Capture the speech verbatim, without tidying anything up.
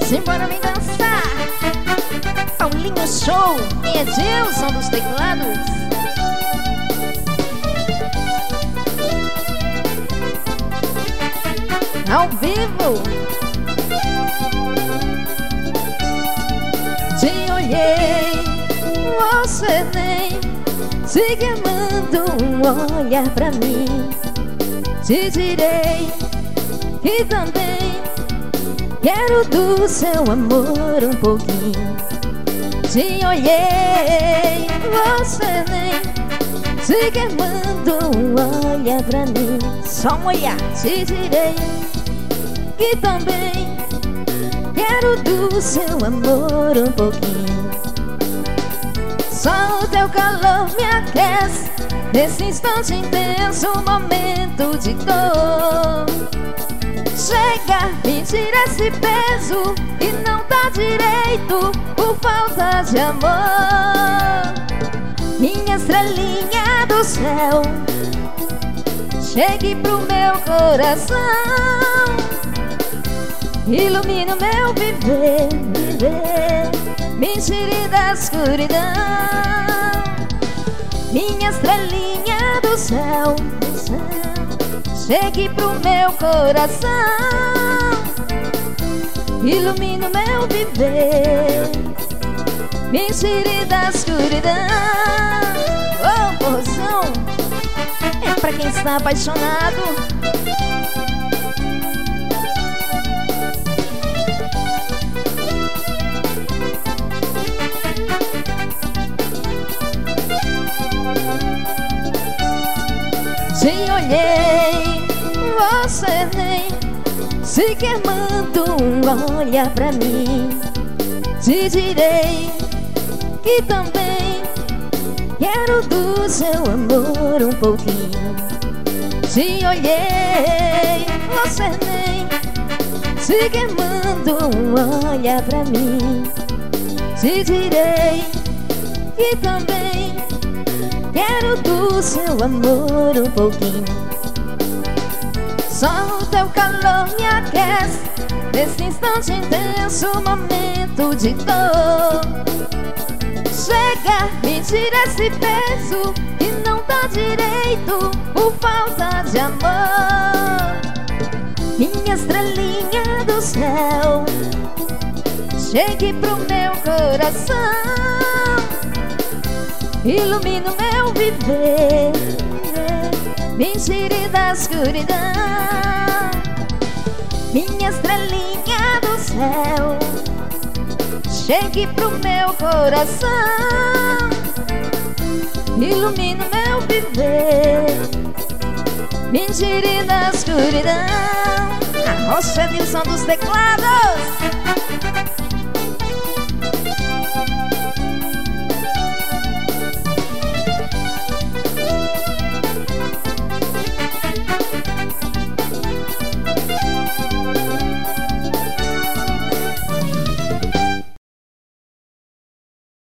Simbora me dançar. Paulinho Show e Edilson dos teclados. Ao vivo. Te olhei, você nem sequer mandou um olhar pra mim. Te direi que também quero do seu amor um pouquinho. Te olhei, você nem sequer mandou um olhar pra mim. Só um olhar. Te direi que também quero do seu amor um pouquinho. Só o teu calor me aquece nesse instante intenso, momento de dor. Chega, me tira esse peso que não dá direito por falta de amor. Minha estrelinha do céu, chegue pro meu coração, ilumina o meu viver, viver, me tire da escuridão. Minha estrelinha do céu, do céu, chegue pro meu coração, ilumina o meu viver, me tire da escuridão. Oh, porção, é pra quem está apaixonado. Te olhei, você nem sequer mandou um olhar pra mim. Te direi que também quero do seu amor um pouquinho. Te olhei, você nem sequer mandou um olhar pra mim. Te direi que também quero do seu amor um pouquinho. Só o teu calor me aquece nesse instante intenso, momento de dor. Chega, me tira esse peso que não dá direito por falta de amor. Minha estrelinha do céu, chegue pro meu coração, ilumina o meu viver, me tire da escuridão. Minha estrelinha do céu, chegue pro meu coração, ilumina o meu viver, me tire da escuridão. A Rocha Edilson dos teclados.